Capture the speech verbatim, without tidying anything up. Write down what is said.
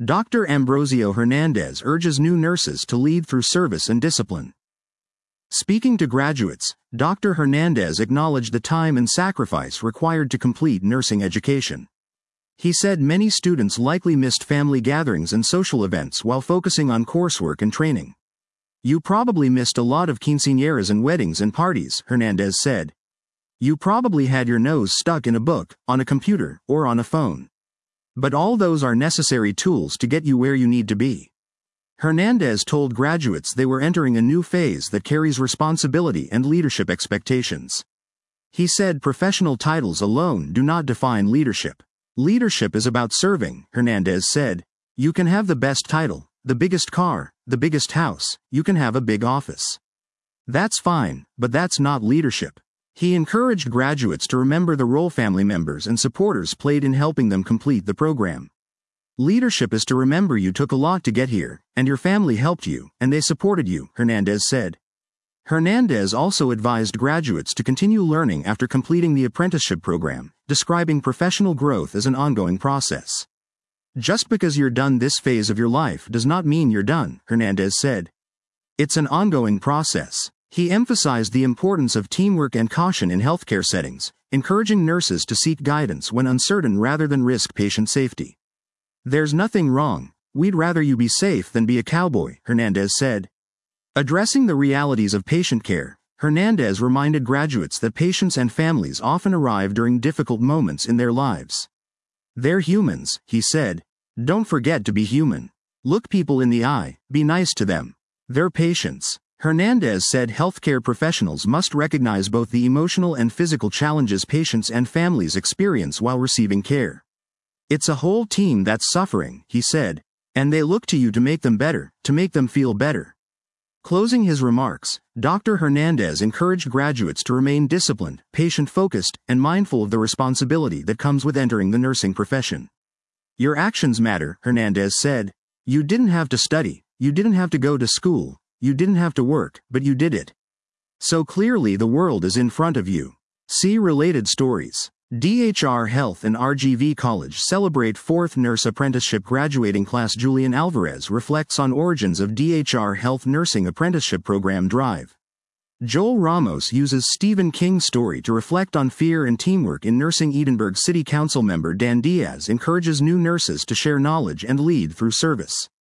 Doctor Ambrosio Hernandez urges new nurses to lead through service and discipline. Speaking to graduates, Doctor Hernandez acknowledged the time and sacrifice required to complete nursing education. He said many students likely missed family gatherings and social events while focusing on coursework and training. You probably missed a lot of quinceañeras and weddings and parties, Hernandez said. You probably had your nose stuck in a book, on a computer, or on a phone. But all those are necessary tools to get you where you need to be. Hernandez told graduates they were entering a new phase that carries responsibility and leadership expectations. He said professional titles alone do not define leadership. Leadership is about serving, Hernandez said. You can have the best title, the biggest car, the biggest house, you can have a big office. That's fine, but that's not leadership. He encouraged graduates to remember the role family members and supporters played in helping them complete the program. Leadership is to remember you took a lot to get here, and your family helped you, and they supported you, Hernandez said. Hernandez also advised graduates to continue learning after completing the apprenticeship program, describing professional growth as an ongoing process. Just because you're done this phase of your life does not mean you're done, Hernandez said. It's an ongoing process. He emphasized the importance of teamwork and caution in healthcare settings, encouraging nurses to seek guidance when uncertain rather than risk patient safety. There's nothing wrong. We'd rather you be safe than be a cowboy, Hernandez said. Addressing the realities of patient care, Hernandez reminded graduates that patients and families often arrive during difficult moments in their lives. They're humans, he said. Don't forget to be human. Look people in the eye, be nice to them. They're patients. Hernandez said healthcare professionals must recognize both the emotional and physical challenges patients and families experience while receiving care. It's a whole team that's suffering, he said, and they look to you to make them better, to make them feel better. Closing his remarks, Doctor Hernandez encouraged graduates to remain disciplined, patient-focused, and mindful of the responsibility that comes with entering the nursing profession. Your actions matter, Hernandez said. You didn't have to study, you didn't have to go to school, you didn't have to work, but you did it. So clearly the world is in front of you. See related stories. D H R Health and R G V College celebrate fourth nurse apprenticeship graduating class. Julian Alvarez reflects on origins of D H R Health Nursing Apprenticeship Program drive. Joel Ramos uses Stephen King's story to reflect on fear and teamwork in nursing. Edinburgh City Council member Dan Diaz encourages new nurses to share knowledge and lead through service.